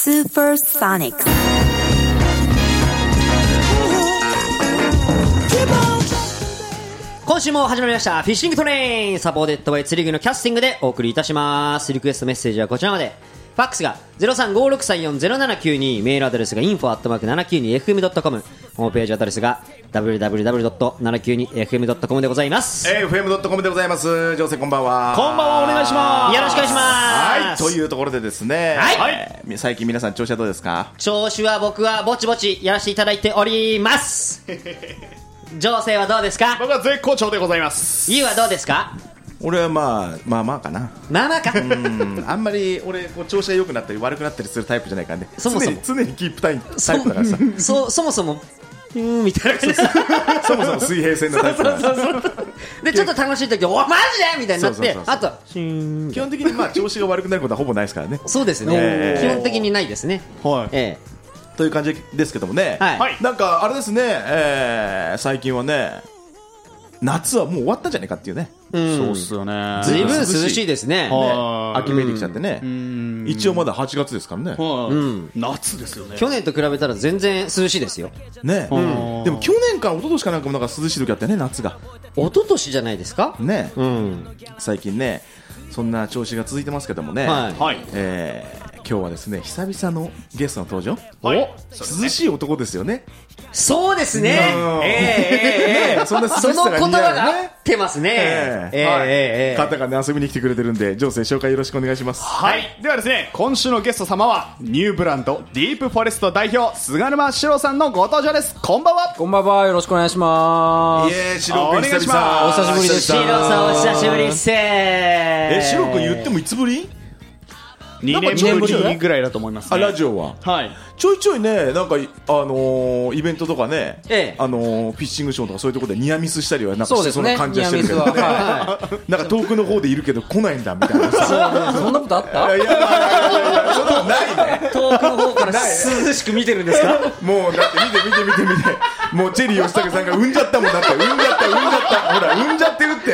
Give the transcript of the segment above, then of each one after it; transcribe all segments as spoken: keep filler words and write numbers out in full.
Supersonic。 今週も始まりましたフィッシングトレイン、サポーテッドバイ釣り具のキャスティングでお送りいたします。リクエストメッセージはこちらまで。ファックスが ゼロさんごろくさんよんゼロななきゅうに、メールアドレスが インフォ アットマークななきゅうにエフエム ドットコム、 ホームページアドレスが ダブリューダブリューダブリュー ドットななきゅうにエフエム ドットコム でございます。 エフエム ドットコム でございます。女性こんばんは。 こんばんは、お願いします。 よろしくお願いします。 はい、というところでですね、 はいえー最近皆さん調子はどうですか？ 調子は僕はぼちぼちやらせていただいております情勢はどうですか？ 僕は絶好調でございます。 ゆうはどうですか？ 俺はまあまあまあかな。 まあまあかうんあんまり俺こう調子が良くなったり悪くなったりするタイプじゃないからね。 そもそも常に常にキープタイタイプだからさそ, そもそもうーんみたいな感じでそもそも水平線のタイプだからでちょっと楽しい時おマジでみたいになって、 そうそうそうそうあとシーン基本的にまあ調子が悪くなることはほぼないですからね。 そうですね、 えー基本的にないですね。 はい。 えという感じですけどもね、 はいはいなんかあれですね、えー最近はね夏はもう終わったんじゃないかっていうね。 え、 そうっすよね。 ずいぶん涼しいですね。 はい秋めいてきちゃってね。一応まだはちがつですからね。 はいうん夏ですよね。 去年と比べたら全然涼しいですよ。 ね、 うんでも去年から一昨年かなんかもなんか涼しい時あったよね、夏が一昨年じゃないですか？ ね、 うん最近ねそんな調子が続いてますけどもね、 はいはい。 えー今日はですね久々のゲストの登場、 はい涼しい男ですよね。 そうですね。 うんええええええねそんな涼しさそのが言葉似合うねが合ってますね。 ええええはいええ方がね遊びに来てくれてるんで、情勢紹介よろしくお願いします。 はい。ではですね、今週のゲスト様は、ニューブランド、ディープフォレスト代表、菅沼史郎さんのご登場です。こんばんは。 こんばんは、よろしくお願いしまイす。 エーイ、シロ君お願いし久々。 ますお久しぶりですシロさんお久しぶりっす。 ええシロ君言ってもいつぶり？ にねんぶりぐらいだと思いますね。 あ、ラジオははい。 ちょいちょいね、なんか、あのーイベントとかね、 ええあのーフィッシングショーとかそういうところでニアミスしたりはなんかしてそうですねそうな感じはしてるけどね、 ニアミスはなんか遠くの方でいるけど来ないんだみたいなさそんなことあったいやいやいやいやそんなのないね。 遠くの方から涼しく見てるんですか？ もうだって見て見て見て見て、もうチェリー吉武さんが産んじゃったもん。だって産んじゃった産んじゃった、ほら産んじゃってるって。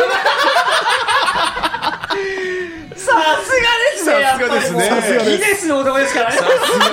さすがですね。 さすがですねやっぱりもうギネスの男ですからね。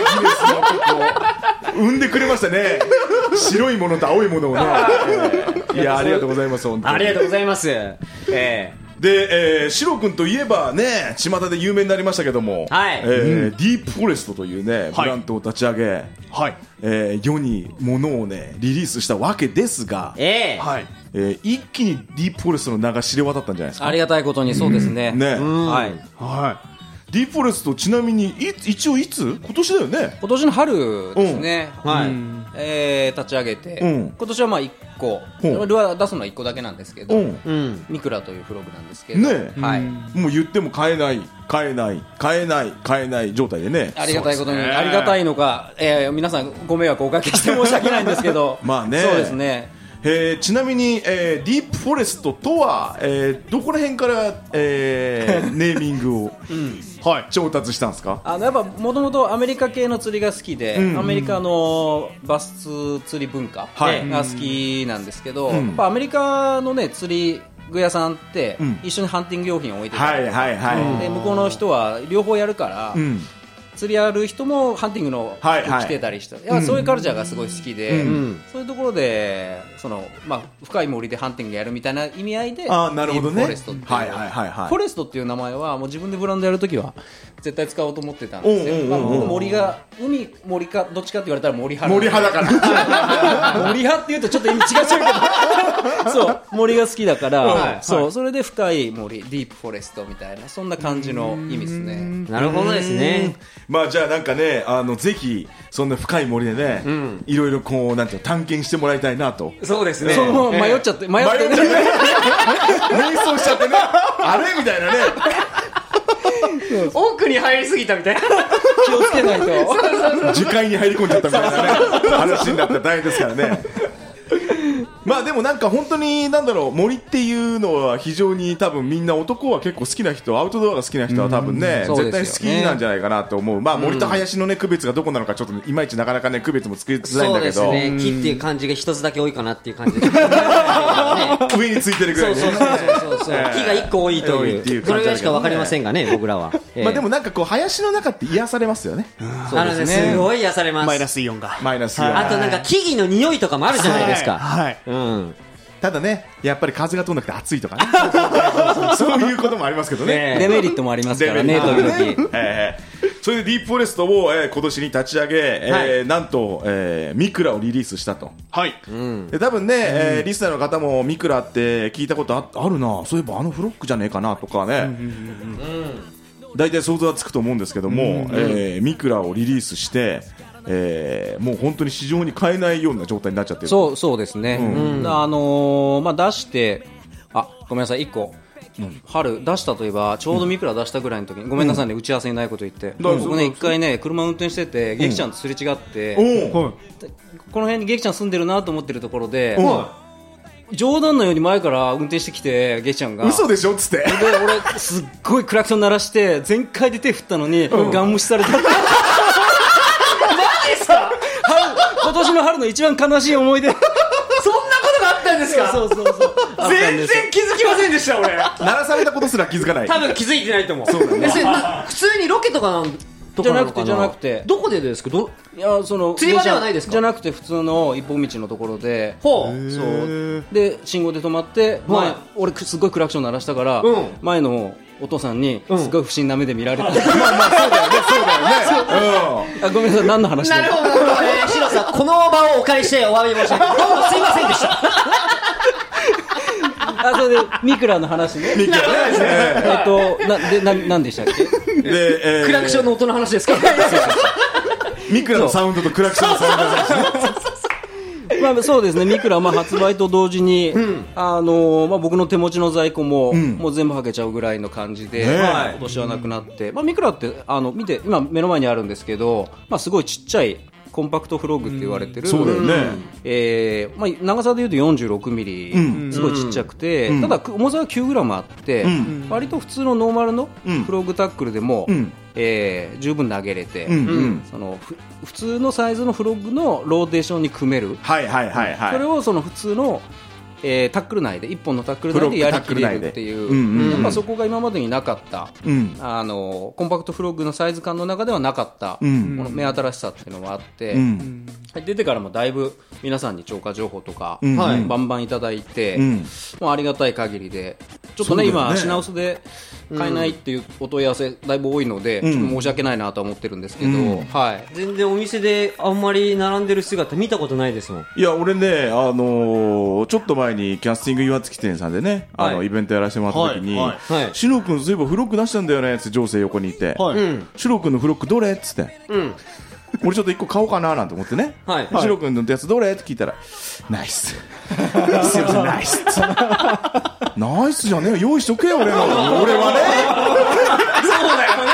産んでくれましたね。白いものと青いものをね。いやありがとうございます本当に。 ありがとうございます。ええで、えー、シロ君といえばね、巷で有名になりましたけども、 はいえーディープフォレストというね、ブランドを立ち上げ、 はい。 えー世に物をね、リリースしたわけですが、 ええはい。 えー一気にディープフォレストの名が知れ渡ったんじゃないですか。 ありがたいことにそうですね。 ね、 はい。 はディープフォレストちなみにい一応いつ？今年だよね。 今年の春ですね。 うんはいうんえー立ち上げて、 うん今年はまあいっこ、 うんルアー出すのはいっこだけなんですけど、 うんうんミクラというフログなんですけど、 ねえはい。 もう言っても買えない買えない買えない買えない状態でね。 ありがたいことに、 そうですねありがたいのか、えー皆さんご迷惑をおかけして申し訳ないんですけど、 まあねそうですね。 えーちなみに、えーディープフォレストとは、えーどこら辺から、えーネーミングをい。はい。 調達したんですか？ あのやっぱもともとアメリカ系の釣りが好きで、 うんアメリカのバス釣り文化はいが好きなんですけど、 うんやっぱアメリカのね釣り具屋さんってうん一緒にハンティング用品を置いてたはいり、 はいはい。 で向こうの人は両方やるから、 うん釣りやる人もハンティングの服はいはい着てたりして、いやそういうカルチャーがすごい好きで、 うんそういうところでその、まあ、深い森でハンティングやるみたいな意味合いであーなるほどねディープフォレストっていう、 はいはいはいはいフォレストっていう名前はもう自分でブランドやるときは絶対使おうと思ってたんですよ、 うんうんうんうんまあ、僕森が海森かどっちかって言われたら森派森派だから森派って言うとちょっと意味違っちゃうけどそう森が好きだから、 はいそうそれで深い森ディープフォレストみたいなそんな感じの意味ですね。 なるほどですね。 まあじゃあなんかね、あのぜひそんな深い森でね、 んいろいろこうなんていうの探検してもらいたいなと。 そうですね。 そう迷っちゃって迷って迷っちゃってね迷走しちゃってね、あれみたいなね。 奥に入りすぎたみたいな。 気をつけないと樹海に入り込んじゃったみたいなね話になったら大変ですからね。 まあでもなんか本当になんだろう、森っていうのは非常に多分みんな男は結構好きな人、アウトドアが好きな人は多分ね、 うん絶対好きなんじゃないかなと思う。まあ森と林のね区別がどこなのかちょっといまいちなかなかね区別もつけづらいんだけど、 そうですね、木っていう漢字が一つだけ多いかなっていう感じで、ね、 上についてるぐらいね。 そうそうそうそう、木が一個多いという、 多いっていうそれぐらいし感じだけどねか分かりませんがね、僕らは。ええまあでもなんかこう林の中って癒されますよね。 あのね、すごい癒されます。 マイナスイオンが。 マイナスイオン。 あとなんか木々の匂いとかもあるじゃないですか。 はいはいうん。 ただね、やっぱり風が通んなくて暑いとかね。そういうこともありますけどね。 ねデメリットもありますからね、時デメリット 々。 えーそれでディープフォレストを、えー今年に立ち上げ、えーなんと、えーミクラをリリースしたと。 はい。 で多分ね、えーリスナーの方もミクラって聞いたこと あ, あるな、そういえばあのフロックじゃねえかなとかね、大体想像はつくと思うんですけども、えーミクラをリリースして、えーもう本当に市場に買えないような状態になっちゃってる。 そうそうですね、 うんあのーまあ、出してあごめんなさいいっこ、春出したといえばちょうどミクラ出したぐらいの時に、ごめんなさいね、打ち合わせにないこと言って、 どうぞ僕ね一回ね車運転しててゲキちゃんとすれ違って、 おうこの辺にゲキちゃん住んでるなと思ってるところで、 おう冗談のように前から運転してきてゲキちゃんが嘘でしょっつって。 で俺すっごいクラクション鳴らして全開で手振ったのに、ガン無視された。マジですか？今年の春の一番悲しい思い出。 そんなことがあったんですか？ そうそうそう全然気づきませんでした俺。 鳴らされたことすら気づかない。 多分気づいてないと思う。 そうだねえそれな普通にロケとかなんとかなのかな。 じゃなくてじゃなくてどこでですか？どいやその釣り場ではないですか？ じゃなくて普通の一本道のところで、 ほう。 そうで信号で止まって、前、 はい俺すごいクラクション鳴らしたから、 うん前のお父さんにうんすごい不審な目で見られて、 まあまあそうだよね、そうだよね。 あごめんなさい何の話だなるほど、なるほど。えー、シロさん、この場をお借りしてお詫び申し上げます。どうもすいませんでした。 あそれでミクラの話ねミクラね。 えっとなでななんでしたっけ？ で、えークラクションの音の話ですか？ ミクラのサウンドとクラクションのサウンドの話ね。 まあ、そうですね、ミクラ、まあ、発売と同時に、あのーまあ、僕の手持ちの在庫も、 んもう全部はけちゃうぐらいの感じで、 ねえまあ今年はなくなって、まあ、ミクラってあの見て今目の前にあるんですけど、まあ、すごいちっちゃいコンパクトフロッグって言われてる、 そうだよね。 えーまあ、長さでいうとよんじゅうろくミリ、 うんすごいちっちゃくて、 うんただ重さはきゅうグラムあって、 うん割と普通のノーマルのうんフロッグタックルでも、 うんえー十分投げれて、 うんうんそのふ普通のサイズのフロッグのローテーションに組める、 はいはいはいはい。 それをその普通の、えータックル内でいっぽんのタックル内でやりきれるっていう、 フロッグタックル内でうんうんうんやっぱそこが今までになかった、 うんあのコンパクトフロッグのサイズ感の中ではなかった、 うんこの目新しさっていうのがあって、 うん出てからもだいぶ皆さんに超過情報とか、 うんはいバンバンいただいて、 うんもうありがたい限りでちょっとねそうだよね今品薄で買えないっていうお問い合わせだいぶ多いので、 うんちょっと申し訳ないなとは思ってるんですけど、 うんはい全然お店であんまり並んでる姿見たことないですもん。 いや俺ね、あのーちょっと前にキャスティング岩槻店さんでね、あのはいイベントやらせてもらった時に、 はいはいはいシロ君そういえばフロック出したんだよねって情勢横にいて、 はいうん。 シロ君のフロックどれっつって、 うん。 俺ちょっと一個買おうかななんて思ってね、 はいシロ君のやつどれって聞いたら、ナイスすいませんナイスってナイスじゃねえよ、用意しとけよ俺の俺はねそうだよね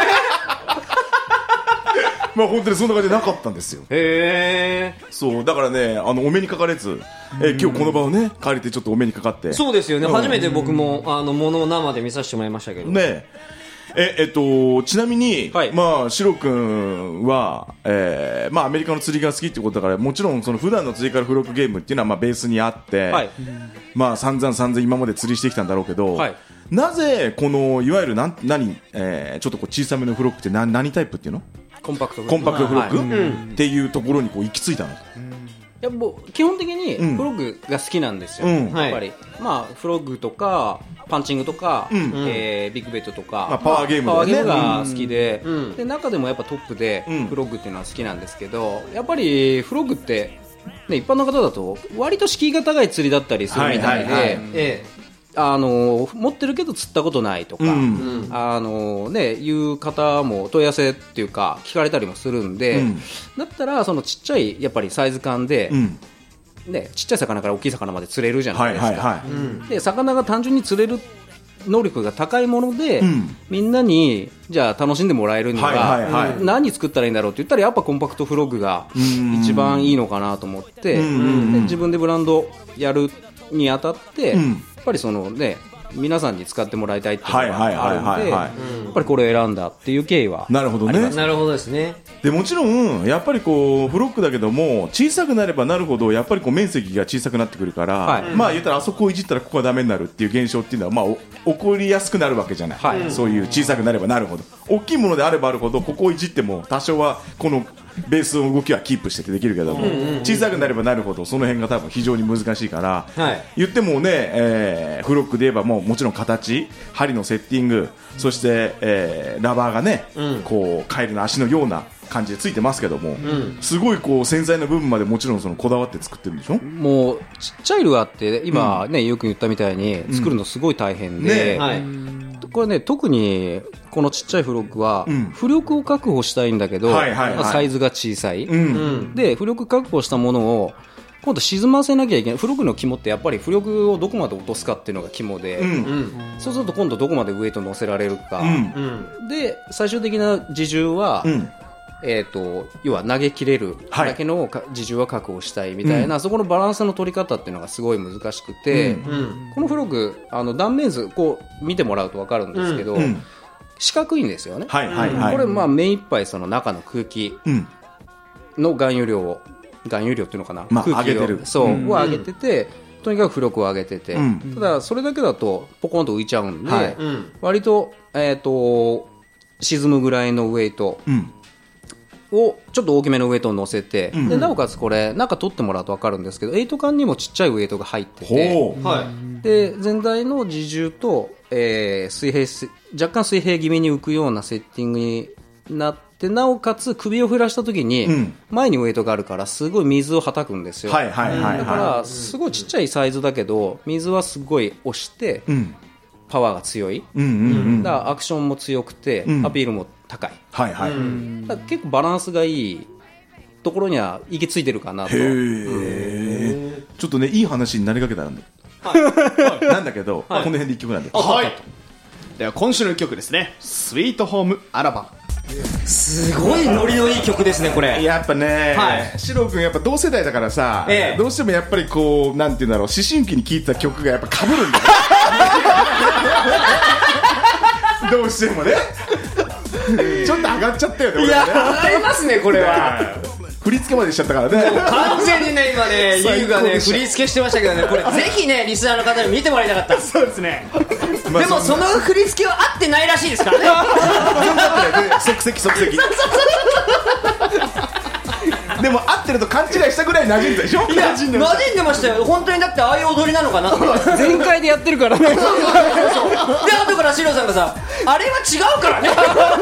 まあ本当にそんな感じでなかったんですよ。 へそうだからね、あのお目にかかれず、えー今日この場をね借りてちょっとお目にかかってー。そうですよね。 うん初めて僕もあのものを生で見させてもらいましたけど。 ねええっとちなみに、 はいまあシロ君は、えーまあアメリカの釣りが好きってことだから、もちろんその普段の釣りからフロックゲームっていうのはまあベースにあって、 はいまあ散々散々今まで釣りしてきたんだろうけど、 はいなぜこのいわゆるなん何、えーちょっとこう小さめのフロックって何何タイプっていうの？ コンパクトコンパクトフロック、 はいっていうところにこう行き着いたの。 いやもう基本的にうんフロッグが好きなんですよ、 うんやっぱり、まあ、フロッグとかパンチングとか、 うんえービッグベットとか、 まあパワーゲームだよねパワーゲームが好きで,、 うんで中でもやっぱトップでうんフロッグっていうのは好きなんですけど、やっぱりフロッグって、ね、一般の方だと割と敷居が高い釣りだったりするみたいで、 はいはいはいえあの持ってるけど釣ったことないとか、 うんあのね、いう方も問い合わせっていうか聞かれたりもするんで、 うんだったらそのちっちゃいやっぱりサイズ感で、 うんね、ちっちゃい魚から大きい魚まで釣れるじゃなはいいですか、 はいはい、 うん。 で魚が単純に釣れる能力が高いもので、 うんみんなにじゃあ楽しんでもらえるには、 はいはいはい何作ったらいいんだろうって言ったらやっぱコンパクトフロッグがうん一番いいのかなと思って、 うんうんうんで自分でブランドやるにあたって、 うん、 やっぱりそのね皆さんに使ってもらいたいっていうのがあるんで、やっぱりこれを選んだっていう経緯はあります。 なるほどね。 なるほどですね。 でもちろんやっぱりこうフロックだけども小さくなればなるほどやっぱりこう面積が小さくなってくるから、はい、まあ言ったらあそこをいじったらここがダメになるっていう現象っていうのはまあ起こりやすくなるわけじゃない、はい、そういう小さくなればなるほど大きいものであればあるほどここをいじっても多少はこのベースの動きはキープしててできるけども、うんうんうん、小さくなればなるほどその辺が多分非常に難しいから、はい、言ってもね、えー、フロックで言えばもうもちろん形針のセッティングそして、えー、ラバーがね、うん、こうカエルの足のような感じでついてますけども、うん、すごいこう繊細な部分までもちろんそのこだわって作ってるんでしょ。もうちっちゃいルアーって今、ねうん、よく言ったみたいに作るのすごい大変で、うんねはい、これね特にこのちっちゃいフロックは、うん、浮力を確保したいんだけど、はいはいはいまあ、サイズが小さい、うん、で浮力確保したものを今度沈ませなきゃいけない。フロックの肝ってやっぱり浮力をどこまで落とすかっていうのが肝で、うん、そうすると今度どこまでウエイト乗せられるか、うん、で最終的な自重は、うんえー、と要は投げ切れるだけの自重は確保したいみたいな、はい、そこのバランスの取り方っていうのがすごい難しくて、うん、このフロックあの断面図こう見てもらうと分かるんですけど、うん、四角いんですよね、はいはいはい、これまあ目いっぱいその中の空気の含有量を含有量っていうのかな、 まあ、 空気を上げてるそう、 うん、 を上げててとにかく浮力を上げてて、うん、ただそれだけだとポコンと浮いちゃうんで、はい、割と、えー、と沈むぐらいのウエイト、うんをちょっと大きめのウエイトを乗せて、うん、でなおかつこれ中取ってもらうと分かるんですけどエイト缶にもちっちゃいウエイトが入ってて、はい、で全体の自重と、えー、水平若干水平気味に浮くようなセッティングになってなおかつ首を振らした時に、うん、前にウエイトがあるからすごい水をはたくんですよ、はいはいはいはい、だからすごいちっちゃいサイズだけど水はすごい押して、うん、パワーが強い、うんうんうん、だからアクションも強くて、うん、アピールも高い、はいはいうん、だ結構バランスがいいところには行き着いてるかなと。へー、 うん、ちょっとねいい話になりかけたんだ、はい、なんだけど、はい、この辺でいっきょくなんで、 はい、では今週のいっきょくですね、スイートホームアラバ。 すごいノリのいい曲ですねこれ。 やっぱね、はい、シロ君やっぱ同世代だからさ、ええ、どうしてもやっぱりこうなんていうんだろう、思春期に聴いた曲がやっぱ被るんだよどうしてもねちょっと上がっちゃったよね。 いや、上がりますねこれは振り付けまでしちゃったからね。 完全にね今ねゆうがね振り付けしてましたけどね、これぜひねリスナーの方に見てもらいたかった。 そうですねでもその振り付けは合ってないらしいですからね即席即席でも合ってると勘違いしたぐらい馴染んだでしょ。 いや馴染んでましたよ本当に。だってああいう踊りなのかな全開でやってるからねそうそうそうで後からシロさんがさあれは違うからね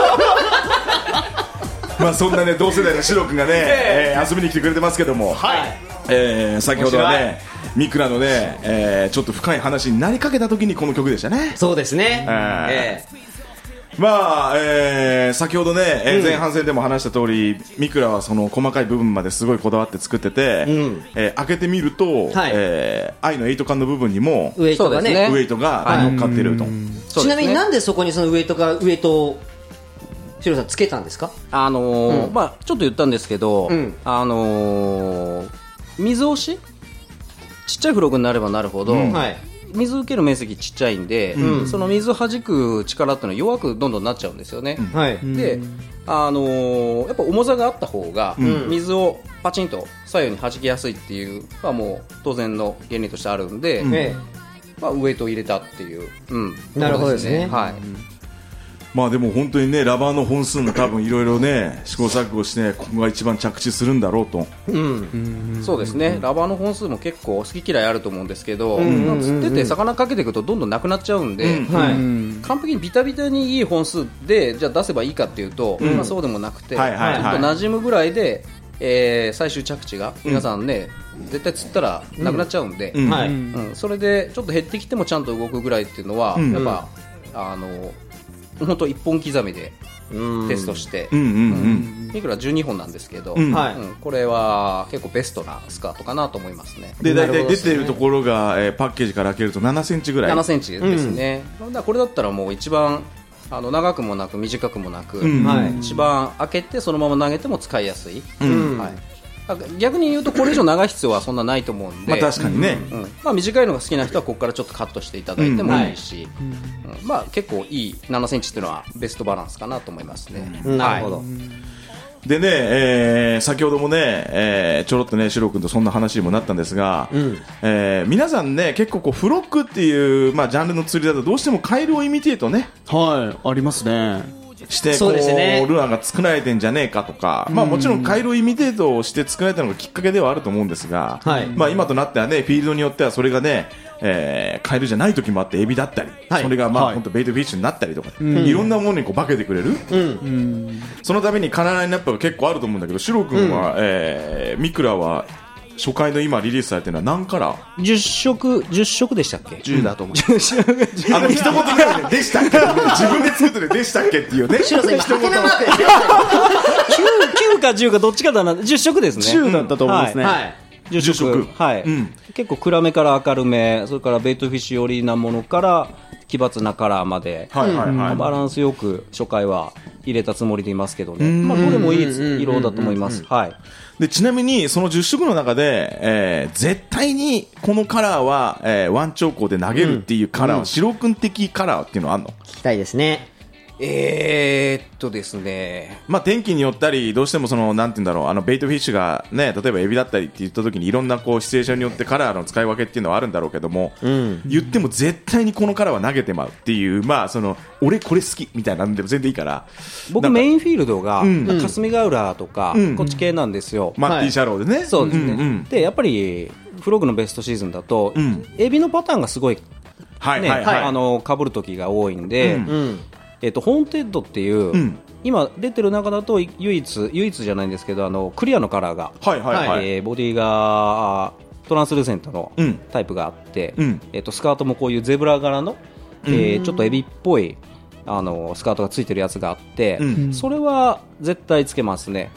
まあそんなね同世代のシロ君がね、えーえー、遊びに来てくれてますけども、はいえー、先ほどはねミクラのね、えー、ちょっと深い話になりかけた時にこの曲でしたね。 そうですね、 えーえーまあえー、先ほどね、えー、前半戦でも話した通り、うん、ミクラはその細かい部分まですごいこだわって作ってて、うんえー、開けてみると、はいえー、愛のエイト缶の部分にもウエイトがねウエイトが乗っかってると、はい、 ちなみになんでそこにそのウエイトがウエイトをシロさんつけたんですか。 あのーうんまあ、ちょっと言ったんですけど、うんあのー、水押しちっちゃいフログになればなるほど、うんはい水受ける面積ちっちゃいんで、うん、その水を弾く力っていうのは弱くどんどんなっちゃうんですよね、うんはい、で、あのー、やっぱ重さがあった方が、うん、水をパチンと左右に弾きやすいっていうのはもう当然の原理としてあるんで、うんまあ、ウエイトを入れたっていう、うん、 なるほどですね、 はいまあでも本当にねラバーの本数も多分いろいろね試行錯誤してここが一番着地するんだろうと、 うん、そうですねラバーの本数も結構好き嫌いあると思うんですけど、うん、釣ってて魚かけていくとどんどんなくなっちゃうんで、うんはい、完璧にビタビタにいい本数でじゃあ出せばいいかっていうと、うんまあ、そうでもなくて、はいはいはい、ちょっと馴染むぐらいで、えー、最終着地が皆さんね、うん、絶対釣ったらなくなっちゃうんで、うんはいうん、それでちょっと減ってきてもちゃんと動くぐらいっていうのは、うん、やっぱあの本当一本刻みでテストして、うんうんうん、いくらじゅうにほんなんですけど、うんうん、これは結構ベストなスカートかなと思いますね。 で大体出ているところが、えー、パッケージから開けるとななセンチぐらい。 ななセンチですね、うん、だこれだったらもう一番あの長くもなく短くもなく、うんはい、一番開けてそのまま投げても使いやすい、うんはい、 逆に言うとこれ以上長い必要はそんなないと思うんで、 まあ確かにね、 うんうんまあ、短いのが好きな人はここからちょっとカットしていただいてもいいし、うんはいうんまあ、結構いいななセンチっていうのはベストバランスかなと思いますね、 うん、なるほど、 はいでね、えー、先ほどもね、えー、ちょろっとね、シロ君とそんな話にもなったんですが、うんえー、皆さんね、結構こうフロックっていう、まあ、ジャンルの釣りだとどうしてもカエルをイミテートね、 はい、ありますね。 してこう、ね、ルアーが作られてんじゃねえかとか、まあ、もちろんカエルをイミテートをして作られたのがきっかけではあると思うんですが、はいまあ、今となってはね、フィールドによってはそれがね、えー、カエルじゃない時もあってエビだったり、はい、それがまあ、はい、本当ベイトフィッシュになったりとか、うん、いろんなものにこう化けてくれる、うん、そのためにカナラインナップが結構あると思うんだけど、シロ君は、うんえー、ミクラは初回の今リリースされてるのは何カラー ? じゅっ 色、じゅっ色でしたっけ ?じゅう だと思う。 あの、一言ぐらいで、でしたっけ自分で作ってるでしたっけっていうね。 シロさん、一言マークできゅうかじゅうかどっちかだな、じゅっ色ですね。 じゅうだったと思うんですね。 はいはいじゅっ色、はい、うん、結構暗めから明るめ、それからベイトフィッシュ寄りなものから奇抜なカラーまで、はいはいはい、バランスよく初回は入れたつもりでいますけどね、まあ、どれもいい色だと思います。はい。 でちなみにそのじゅっ色の中で、えー、絶対にこのカラーは、えー、ワン兆候で投げるっていうカラーは、うん、シロ君的カラーっていうのはあるの？ 聞きたいですね。 えーっとですね、 まあ、天気によったりどうしてもそのなんて言うんだろう、あのベイトフィッシュが、ね、例えばエビだったりって言った時にいろんなこうシチュエーションによってカラーの使い分けっていうのはあるんだろうけども、うん、言っても絶対にこのカラーは投げてまうっていう、まあ、その俺これ好きみたいなんでも全然いいから、 僕メインフィールドが、うん、霞ヶ浦とか、うん、こっち系なんですよ、 マッティシャローでね。 そうですね、うんうん、でやっぱりフログのベストシーズンだと、うん、エビのパターンがすごい、ねはいはいはい、あの被る時が多いんで、うんうんえー、とホーンテッドっていう、うん、今出てる中だと唯一唯一じゃないんですけど、あのクリアのカラーが、はいはいはいえー、ボディがトランスルーセントのタイプがあって、うんえー、とスカートもこういうゼブラ柄の、うんえー、ちょっとエビっぽいあのスカートがついてるやつがあって、うん、それは絶対つけますね。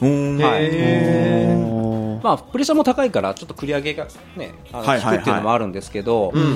はいまあ、プレッシャーも高いからちょっと繰り上げが、ね、あのはいはいはい、低いっていうのもあるんですけど、うん、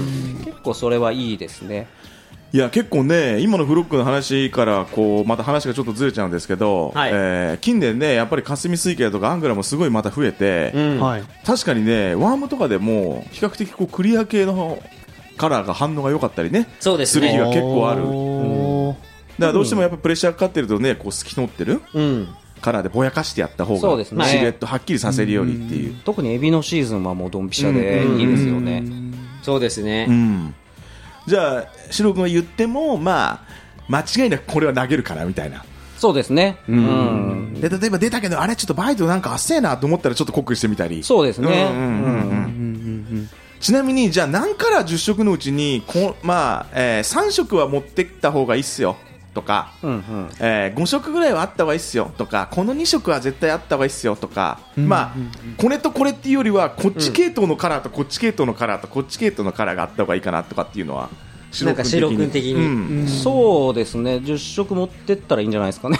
結構それはいいですね。 いや結構ね、今のフロックの話からこうまた話がちょっとずれちゃうんですけど、はいえー、近年ねやっぱり霞水系とかアングラもすごいまた増えて、うんはい、確かにねワームとかでも比較的こうクリア系のカラーが反応が良かったりね、 そうですね、 する日が結構ある、うん、だからどうしてもやっぱプレッシャーかかってるとねこう透き通ってる、うんカラーでぼやかしてやった方が、ね、シルエットはっきりさせるようにっていう、うん、 特にエビのシーズンはもうドンピシャでいいですよね、うんうん、 そうですね、 うんじゃあシロ君が言っても、まあ、間違いなくこれは投げるからみたいな。 そうですね、うんうん、で例えば出たけどあれちょっとバイトなんかあっせえなと思ったらちょっと濃くしてみたり。 そうですねちなみにじゃあ何カラーじゅっ色のうちにこ、まあえー、さん色は持ってきた方がいいっすよとか、うんうんえー、ご色ぐらいはあった方がいいっすよとか、このに色は絶対あった方がいいっすよとか、うんうんまあ、これとこれっていうよりはこっち系統のカラーとこっち系統のカラーとこっち系統のカラーがあった方がいいかなとかっていうのはなんか白君的に、 うん、そうですね、じゅっ色持ってったらいいんじゃないですかね。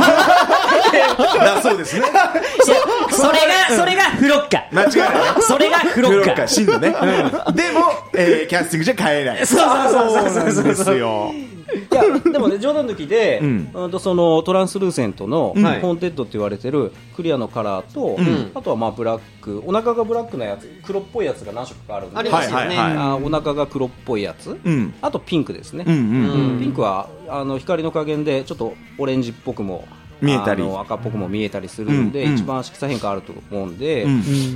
そうですねそれがそれがフロッカ間違いないそれがフロッカ真のね、うん、でも、えー、キャスティングじゃ買えない。 そうそうそうそうですよ。 いやでもね冗談抜きで、うん、そのトランスルーセントの、うん、ホーンテッドって言われてるクリアのカラーと、うん、あとはまあブラック、お腹がブラックなやつ、黒っぽいやつが何色かあるんで、 ありますよね、はいはいはい、 あお腹が黒っぽいやつ、うん、あとピンクですね、 うんうんうん、 ピンクはあの光の加減でちょっとオレンジっぽくも見えたり赤っぽくも見えたりするんで、うん、一番色彩変化あると思うんで、うん、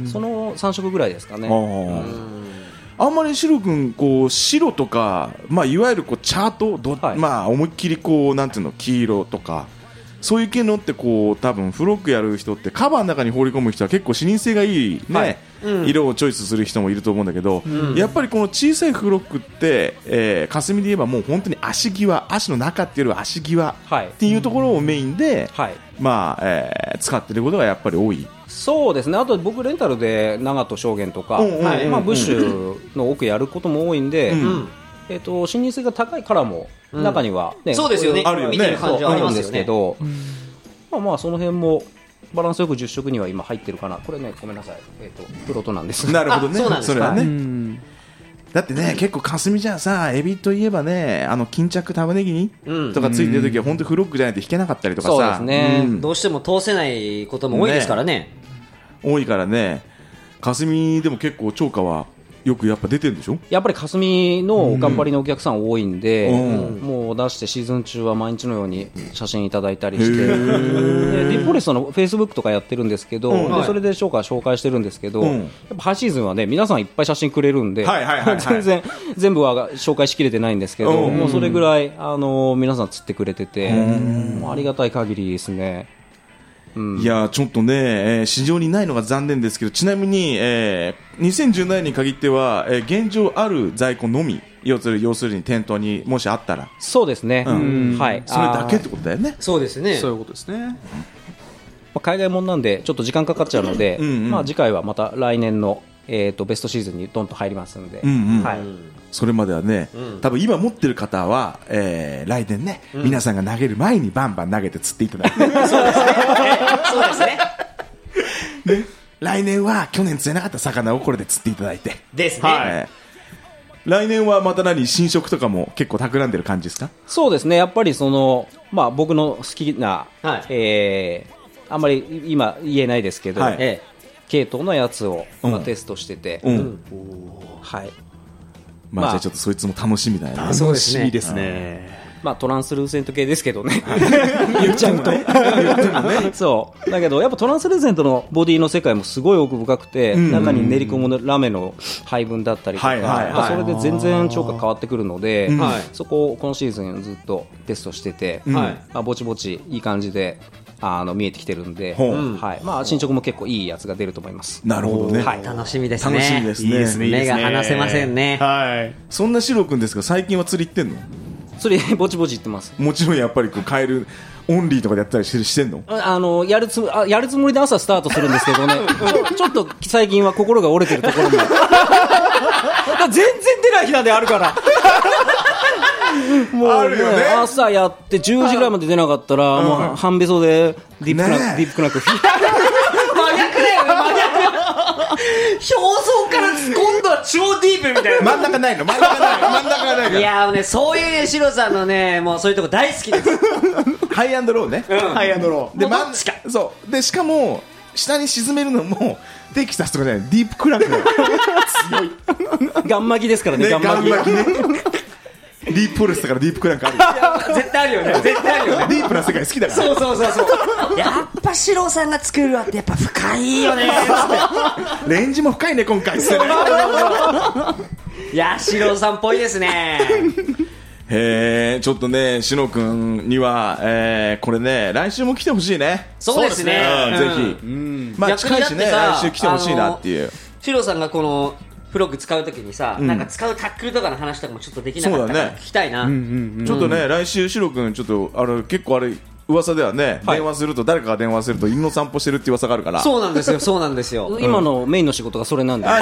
そのさん色ぐらいですかね。 あんまりシロ君こう白とか、まあ、いわゆるこうチャートど、はいまあ、思いっきりこうなんていうの黄色とかそういう系のってこう多分フロックやる人ってカバーの中に放り込む人は結構視認性がいい、ねはいうん、色をチョイスする人もいると思うんだけど、うん、やっぱりこの小さいフロックって、えー、霞で言えばもう本当に足際、足の中っていうよりは足際っていうところをメインで、はいまあえー、使っていることがやっぱり多い。 そうですね。あと僕レンタルで長門証言とか、うんうんはいまあ、ブッシュの奥やることも多いんで、うんえー、と視認性が高いカラーも中には、ねうん、そうですよね、 あるよね、 見てる感じはありますよね。 あるんですけど、うん、まあまあその辺もバランスよくじゅっ色には今入ってるかな。これねごめんなさい、えー、とプロトなんです。 なるほどね。 そうなんですか。 それはね、うんだってね結構霞じゃさエビといえばねあの巾着玉ねぎに、うん、とかついてるときは本当フロックじゃないと引けなかったりとかさ。 そうですね、うん、どうしても通せないことも多いですからね。 多いからね、霞でも結構超過はよくやっぱ出てるんでしょ。 やっぱり霞のおかっぱりのお客さん多いんで、 うんもう出してシーズン中は毎日のように写真いただいたりして、でディープフォレストのフェイスブックとかやってるんですけど、 うんでそれで紹介紹介してるんですけど、 うんやっぱハイシーズンはね皆さんいっぱい写真くれるんで、 はいはいはいはい全然全部は紹介しきれてないんですけど、 うんもうそれぐらいあの皆さん釣ってくれてて、もうありがたい限りですね。 いやちょっとね、えー市場にないのが残念ですけど、ちなみに、えー、にせんじゅうななねんに限っては、えー現状ある在庫のみ、要する要するに店頭にもしあったらそうですね、 うんはい、 それだけってことだよね。 そうですね。 そういうことですね。 まあ海外もんなんでちょっと時間かかっちゃうので、 うんうんまあ、次回はまた来年の、えー、とベストシーズンにドンと入りますんで、 うんうんはい、 それまではね、多分今持ってる方は、えー来年ね、皆さんが投げる前にバンバン投げて釣っていただいて、 そうですね。 来年は去年釣れなかった魚をこれで釣っていただいて、 ですね。 えー来年はまた何新色とかも結構企んでる感じですか。 そうですね、やっぱりその、まあ、僕の好きな、 はいえーあんまり今言えないですけど、 はいえー系統のやつを、まあうんテストしてて、 うんはいまあ、 まあじゃあちょっとそいつも楽しみだよね。 そうですね楽しみですね。 まあ、トランスルーセント系ですけどね言っちゃうとそうだけどやっぱトランスルーセントのボディの世界もすごい奥深くて、 ん中に練り込むラメの配分だったりとか、 はいはいはいまあそれで全然超過変わってくるので、 うんはいそこを今シーズンずっとテストしてて、 うんはいまあ、ぼちぼちいい感じであの見えてきてるんで、 ほうはいまあ、進捗も結構いいやつが出ると思います。 なるほどね、 はい楽しみですね。 楽しみですねいいですね。いいですね目が離せませんね。 はい。 そんなシロ君ですが、最近は釣り行ってんの。 それぼちぼち言ってます。 もちろんやっぱりこうカエルオンリーとかでやったりしてしてんの。 あのやるつもあやるつもりで朝スタートするんですけどねちょちょっと最近は心が折れてるところも全然出ない日なんであるからもう、 あるよね朝やってじゅうじぐらいまで出なかったら、もう半べそでディープクナック、 ねえディープクナック真逆だよね、真逆。表層から今度は超ディープみたいな。 真ん中ないの、真ん中ないの、真ん中がないから。 いやーね、そういうね、シロさんのね、もうそういうとこ大好きです。 ハイアンドローね。 ハイアンドロー。 で、 もうどっちか真んそう。で、しかも、下に沈めるのも、テキサスとかじゃない、ディープクラック。 ガン巻きですからね、 ね、 ガン巻きガン巻きね。ディープフォレストからディープクラックあるよ。 絶対あるよね、絶対あるよね。 ディープな世界好きだから。 そうそうそうそう。やっぱシロさんが作るわってやっぱ深いよねーっレンジも深いね、今回。 て。いや、シロさんっぽいですね。 へえ、ちょっとね、しのくんには、えー、これね、来週も来てほしいね。 そうですね。 うん、ぜひ。 うん。 まあ、近いしね、 逆にだってさ来週来てほしいなっていう。 シロさんがこのフロッグ使うときにさ、 うんなんか使うタックルとかの話とかもちょっとできなかったからそうだね聞きたいな。 ちょっとね、来週、しろくん、ちょっと、あれ、結構あれ、噂ではね、 はい電話すると、誰かが電話すると、犬の散歩してるって噂があるから。 そうなんですよ、そうなんですよ。 今のメインの仕事がそれなんで、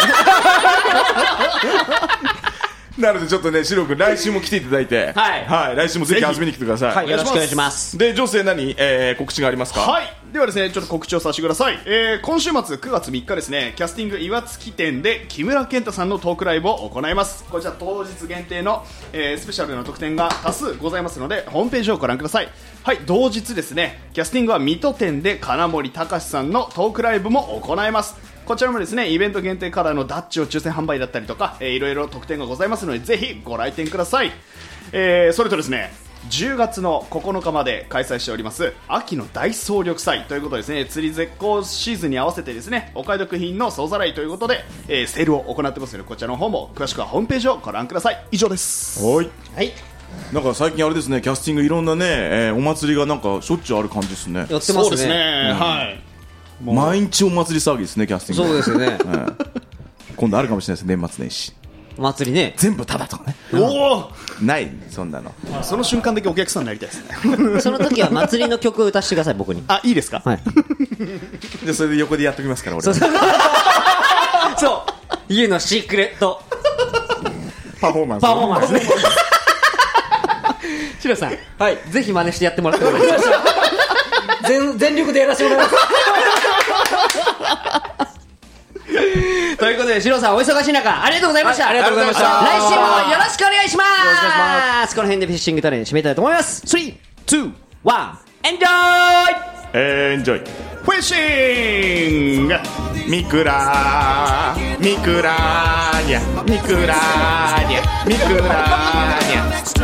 なので、ちょっとね、しろくん、来週も来ていただいて、 はいはい、来週もぜひ遊びに来てください。 はい、よろしくお願いします。 で、女性何、えー、告知がありますか。 はい。ではですね、ちょっと告知をさせてください。えー、今週末くがつみっかですね、キャスティング岩槻店で木村健太さんのトークライブを行います。こちら当日限定の、えー、スペシャルな特典が多数ございますので、ホームページをご覧ください。はい、同日ですね、キャスティングは水戸店で金森隆さんのトークライブも行います。こちらもですね、イベント限定カラーのダッチを抽選販売だったりとか、えー、いろいろ特典がございますので、ぜひご来店ください。えー、それとですね、じゅうがつのここのかまで開催しております秋の大総力祭ということですね、釣り絶好シーズンに合わせてですね、お買い得品の総ざらいということで、えー、セールを行ってますので、こちらの方も詳しくはホームページをご覧ください。以上です。 はい。 はい、 なんか最近あれですね、キャスティングいろんなね、えーお祭りがなんかしょっちゅうある感じですね。 やってますね。 そうですね、はい。 毎日お祭り騒ぎですね、キャスティング。 そうですよね。 うん今度あるかもしれないです、年末年始。 お祭りね。 全部タダとかね。 おお、 ない、そんなの。 その瞬間だけお客さんになりたいですね。 その時は祭りの曲を歌ってください、僕に。 あ、いいですか。 はい。 で、それで横でやっておきますから、俺は。 そうそう。そう。ユーのシークレットパフォーマンス。 パフォーマンスね。シロさん、はい、ぜひ真似してやってもらってください。 全全力でやらせてもらいますということで、シロさんお忙しい中、ありがとうございました。 はいありがとうございました来週もよろしくお願いします。 よろしくお願いしこの辺でフィッシングトレーニング締めたいと思います。スリー、ツー、ワン、エンジョイ。 エンジョイフィッシングミクラミクラーニャミクラーニャミクラーニャ